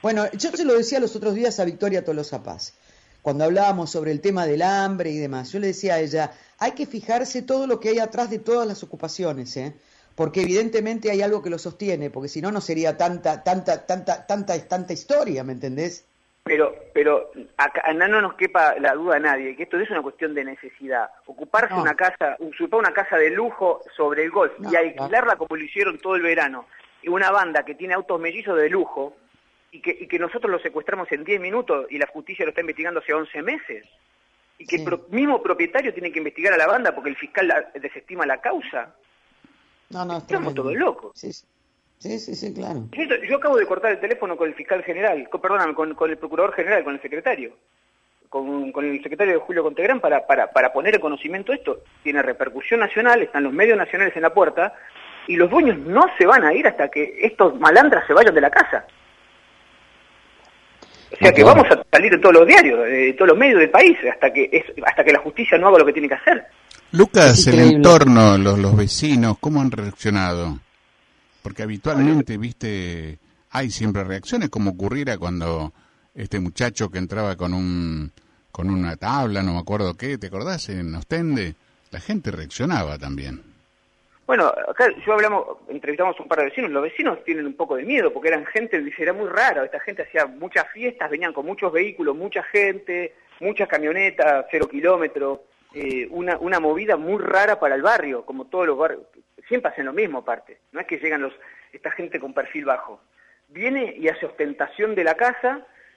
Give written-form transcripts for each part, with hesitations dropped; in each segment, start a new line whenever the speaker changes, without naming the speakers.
Bueno, yo se lo decía los otros días a Victoria Tolosa Paz, cuando hablábamos sobre el tema del hambre y demás. Yo le decía a ella, hay que fijarse todo lo que hay atrás de todas las ocupaciones, ¿eh? Porque evidentemente hay algo que lo sostiene, porque si no, no sería tanta historia, ¿me entendés?
Pero acá no nos quepa la duda a nadie, que esto no es una cuestión de necesidad. Ocuparse
No,
una casa, usurpar una casa de lujo sobre el golf
no,
y
no.
alquilarla como lo hicieron todo el verano, y una banda que tiene autos mellizos de lujo, y que nosotros lo secuestramos en 10 minutos y la justicia lo está investigando hace 11 meses, y que
Sí.
el mismo propietario tiene que investigar a la banda porque el fiscal desestima la causa.
No, es
Estamos
tremendo.
todos locos.
Sí, claro.
Yo acabo de cortar el teléfono con el fiscal general, perdóname, con el procurador general, con el secretario, con el secretario de Julio Contegrán para poner en conocimiento esto. Tiene repercusión nacional, están los medios nacionales en la puerta, y los dueños no se van a ir hasta que estos malandras se vayan de la casa. O sea que vamos a salir en todos los diarios, de todos los medios del país, hasta que la justicia no haga lo que tiene que hacer.
Lucas, el entorno, los vecinos, ¿cómo han reaccionado? Porque habitualmente, viste, hay siempre reacciones, como ocurriera cuando este muchacho que entraba con una tabla, no me acuerdo qué, ¿te acordás? En Ostende, la gente reaccionaba también.
Bueno, acá entrevistamos un par de vecinos. Los vecinos tienen un poco de miedo porque eran gente, dice, era muy raro. Esta gente hacía muchas fiestas, venían con muchos vehículos, mucha gente, muchas camionetas, 0 kilómetros, una movida muy rara para el barrio, como todos los barrios. Siempre hacen lo mismo aparte. No es que llegan esta gente con perfil bajo. Viene y hace ostentación de la casa,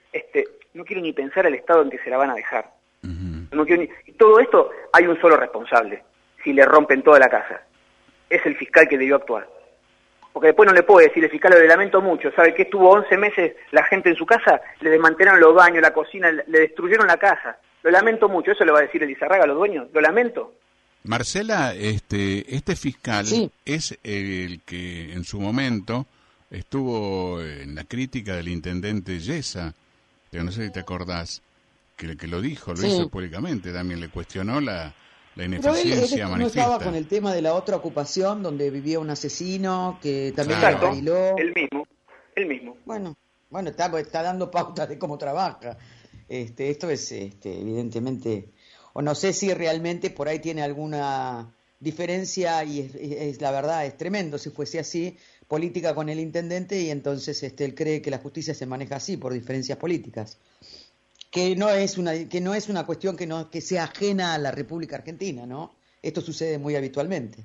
no quiero ni pensar el estado en que se la van a dejar. No quiero y todo esto hay un solo responsable, si le rompen toda la casa. Es el fiscal que debió actuar. Porque después no le puede decir, el fiscal lo lamento mucho, ¿sabe qué? Estuvo 11 meses la gente en su casa, le desmantelaron los baños, la cocina, le destruyeron la casa. Lo lamento mucho, eso le va a decir el Lizarraga a los dueños, lo lamento.
Marcela, este fiscal es el que en su momento estuvo en la crítica del intendente Yesa, que no sé si te acordás, que lo dijo, lo hizo públicamente, también le cuestionó la ineficiencia
Pero él
manifiesta.
no estaba con el tema de la otra ocupación donde vivía un asesino que también
Claro.
lo encarriló.
El mismo.
Bueno, está dando pautas de cómo trabaja. Esto es evidentemente, o no sé si realmente por ahí tiene alguna diferencia y es la verdad, es tremendo si fuese así, política con el intendente y entonces él cree que la justicia se maneja así por diferencias políticas. Que no es una cuestión que sea ajena a la República Argentina, ¿no? Esto sucede muy habitualmente.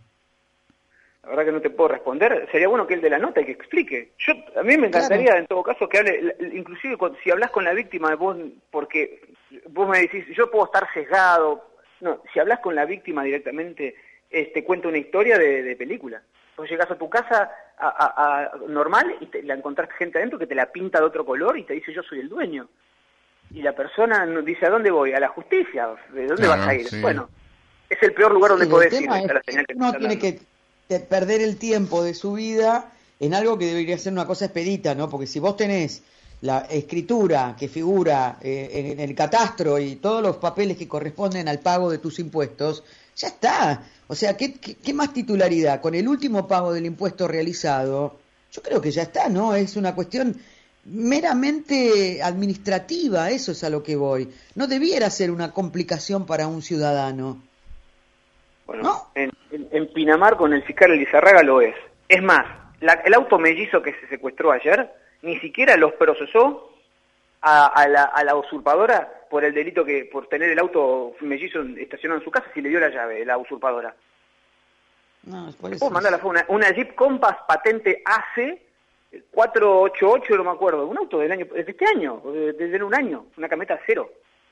La verdad que no te puedo responder. Sería bueno que el de la nota que explique. A mí me encantaría, en todo caso, que hable, inclusive si hablas con la víctima, vos, porque vos me decís, yo puedo estar sesgado. No, si hablas con la víctima directamente, te cuenta una historia de película. Vos llegás a tu casa normal y la encontraste gente adentro que te la pinta de otro color y te dice, yo soy el dueño. Y la persona dice, ¿a dónde voy? A la justicia. ¿De dónde vas a ir? Sí. Bueno, es el peor lugar donde podés ir.
Uno tiene que perder el tiempo de su vida en algo que debería ser una cosa expedita, ¿no? Porque si vos tenés la escritura que figura en el catastro y todos los papeles que corresponden al pago de tus impuestos, ya está. O sea, ¿qué más titularidad? Con el último pago del impuesto realizado, yo creo que ya está, ¿no? Es una cuestión meramente administrativa, eso es a lo que voy. No debiera ser una complicación para un ciudadano.
Bueno,
¿no?
En Pinamar con el fiscal Lizarraga lo es. Es más, el auto mellizo que se secuestró ayer ni siquiera los procesó a la usurpadora por el delito por tener el auto mellizo estacionado en su casa, si le dio la llave, la usurpadora.
No, es por eso.
Mandarla, fue una Jeep Compass patente AC 488, no me acuerdo, un auto de este año, desde un año, una camioneta cero,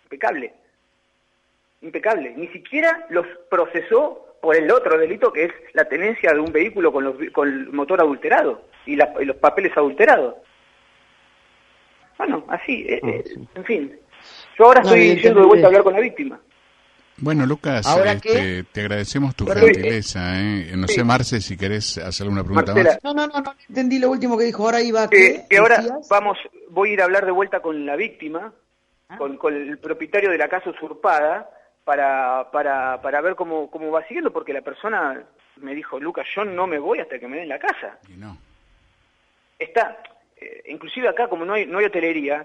impecable, ni siquiera los procesó por el otro delito que es la tenencia de un vehículo con el motor adulterado y los papeles adulterados. Bueno, así, en fin, yo ahora estoy yendo de vuelta a hablar con la víctima.
Bueno, Lucas, te agradecemos tu gentileza. No sé, Marce, si querés hacerle una pregunta
Marcela,
más.
No entendí lo último que dijo. Ahora iba
que ahora voy a ir a hablar de vuelta con la víctima, con el propietario de la casa usurpada, para ver cómo va siguiendo, porque la persona me dijo, Lucas, yo no me voy hasta que me den la casa.
Y no.
inclusive acá, como no hay hotelería,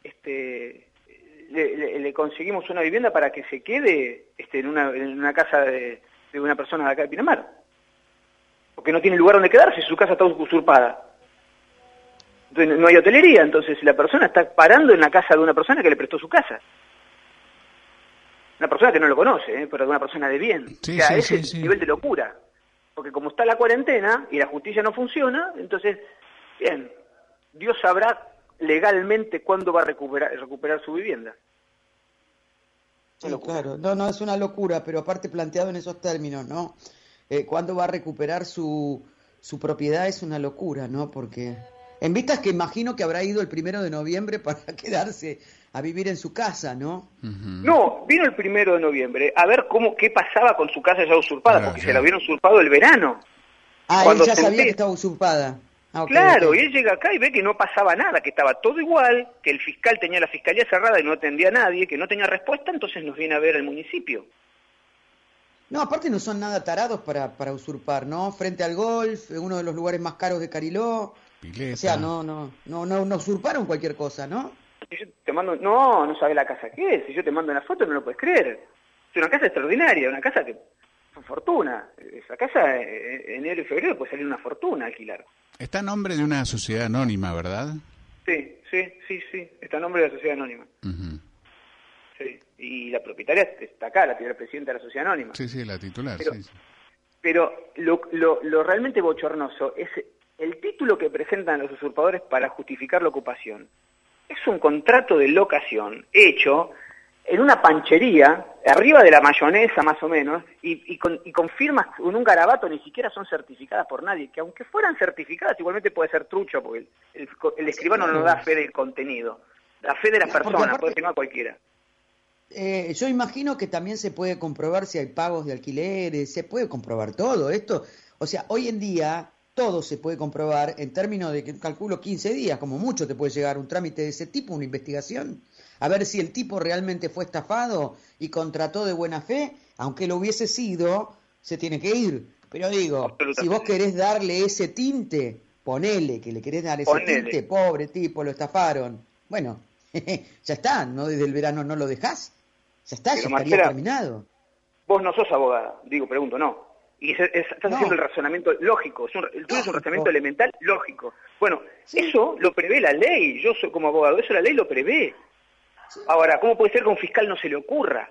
le conseguimos una vivienda para que se quede en una casa de una persona de acá de Pinamar. Porque no tiene lugar donde quedarse, su casa está usurpada. Entonces no hay hotelería, entonces la persona está parando en la casa de una persona que le prestó su casa. Una persona que no lo conoce, pero de una persona de bien.
Sí,
o sea,
sí,
ese
sí.
nivel de locura. Porque como está la cuarentena y la justicia no funciona, entonces, bien, Dios sabrá legalmente cuándo va a recuperar su vivienda.
Sí, claro. No, es una locura, pero aparte planteado en esos términos, ¿no? ¿Cuándo va a recuperar su propiedad? Es una locura, ¿no? Porque en vistas que imagino que habrá ido el 1 de noviembre para quedarse a vivir en su casa, ¿no?
No, vino el 1 de noviembre a ver qué pasaba con su casa ya usurpada, porque se la habían usurpado el verano.
Él ya sabía que estaba usurpada.
Claro, y él llega acá y ve que no pasaba nada, que estaba todo igual, que el fiscal tenía la fiscalía cerrada y no atendía a nadie, que no tenía respuesta, entonces nos viene a ver el municipio.
No, aparte no son nada tarados para usurpar, ¿no? Frente al golf, uno de los lugares más caros de Cariló.
Pileta.
O sea, no usurparon cualquier cosa, ¿no?
Si yo te mando, no sabes la casa que es, si yo te mando una foto no lo puedes creer. Es una casa extraordinaria, una casa que fue fortuna. Esa casa en enero y febrero puede salir una fortuna alquilar.
Está a nombre de una sociedad anónima, ¿verdad?
Sí, está a nombre de la sociedad anónima.
Uh-huh.
Sí, y la propietaria está acá, la presidenta de la sociedad anónima.
Sí, la titular,
pero,
sí.
Pero lo realmente bochornoso es el título que presentan los usurpadores para justificar la ocupación. Es un contrato de locación hecho en una panchería, arriba de la mayonesa más o menos, y con firmas con un garabato, ni siquiera son certificadas por nadie, que aunque fueran certificadas igualmente puede ser trucho, porque el escribano no da fe del contenido, da fe de la persona, aparte, puede firmar cualquiera.
Yo imagino que también se puede comprobar si hay pagos de alquileres, se puede comprobar todo esto. O sea, hoy en día todo se puede comprobar en términos de que calculo 15 días, como mucho te puede llegar un trámite de ese tipo, una investigación, a ver si el tipo realmente fue estafado y contrató de buena fe, aunque lo hubiese sido, se tiene que ir. Pero digo, si vos querés darle ese tinte, ponele que le querés dar ese tinte, pobre tipo, lo estafaron. Bueno, ya está, ¿no? Desde el verano no lo dejás, ya está, pero ya estaría terminado.
Vos no sos abogada, pregunto, no. Y estás haciendo el razonamiento lógico, el tuyo es un razonamiento elemental lógico. Bueno, sí. Eso lo prevé la ley, yo soy como abogado, eso la ley lo prevé. Sí. Ahora, ¿cómo puede ser que a un fiscal no se le ocurra?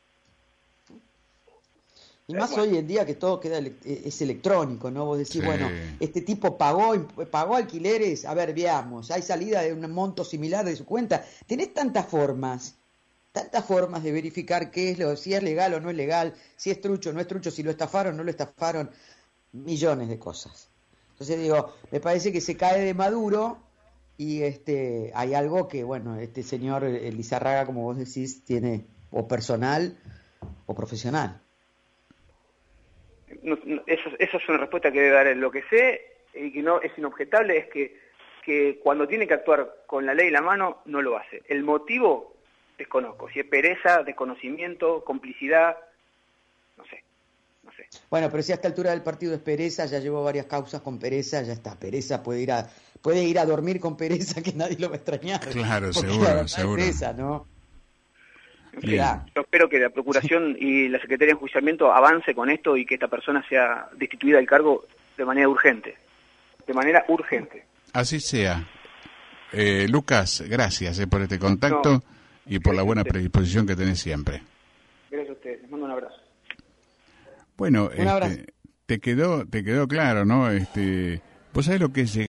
Y más hoy en día que todo es electrónico, ¿no? Vos decís, bueno, este tipo pagó alquileres, a ver, veamos, hay salida de un monto similar de su cuenta. Tenés tantas formas de verificar si es legal o no es legal, si es trucho o no es trucho, si lo estafaron o no lo estafaron, millones de cosas. Entonces digo, me parece que se cae de maduro y hay algo que, bueno, este señor Lizarraga, como vos decís, tiene o personal o profesional.
Esa es una respuesta que debe dar lo que sé y que no es inobjetable, es que cuando tiene que actuar con la ley en la mano no lo hace. El motivo desconozco, si es pereza, desconocimiento, complicidad, no sé.
Bueno, pero si a esta altura del partido es pereza, ya llevó varias causas con pereza, ya está, pereza puede ir a dormir con pereza que nadie lo va a extrañar.
Claro, seguro.
Pereza, ¿no?
Yo espero que la Procuración y la Secretaría de Enjuiciamiento avance con esto y que esta persona sea destituida del cargo de manera urgente.
Así sea. Lucas, gracias por este contacto y por la buena predisposición que tenés siempre.
Gracias a ustedes. Les mando un abrazo.
Bueno, te quedó claro, ¿no? Vos sabés lo que es